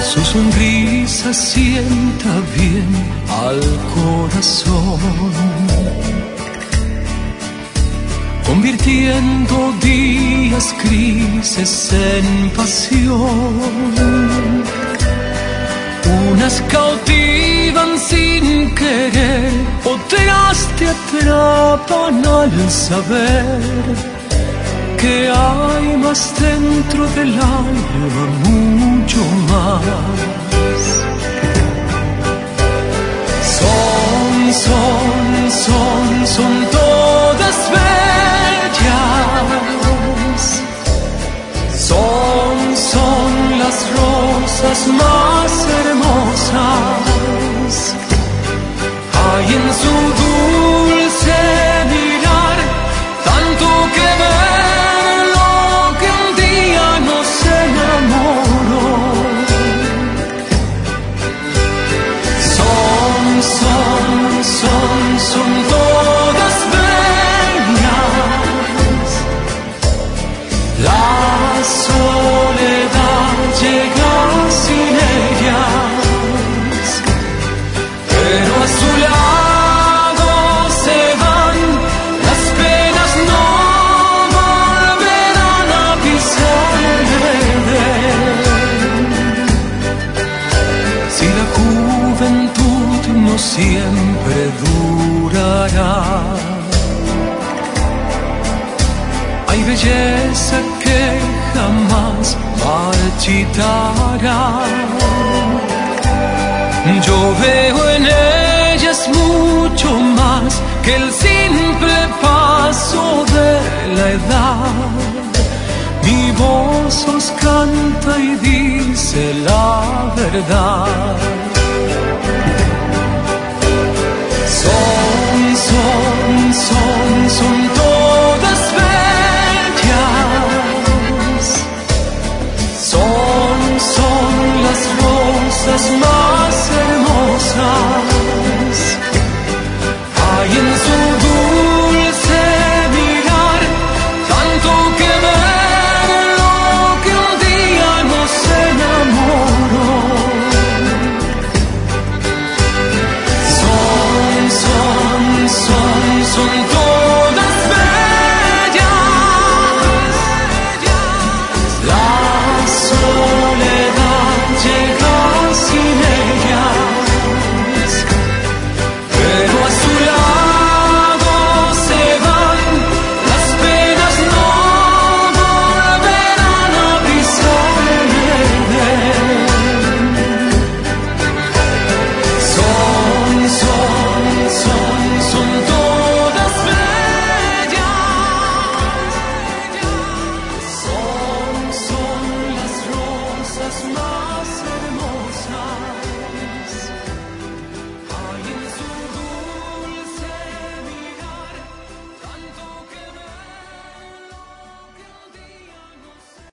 Su sonrisa sienta bien al corazón, convirtiendo días grises en pasión. Unas cautivan sin querer, otras te atrapan al saber que hay más dentro del alma, mucho más. Son todas bellas. Son las rosas más hermosas. Hay en su dulce mirar tanto que ver lo que un día nos enamoró. Son todas bellas. La soledad llega sin ellas, pero a su lado se van. Las penas no volverán a pisarle. Si la juventud no siempre durará, hay belleza que jamás marchitará. Yo veo en ellas mucho más que el simple paso de la edad. Mi voz os canta y dice la verdad.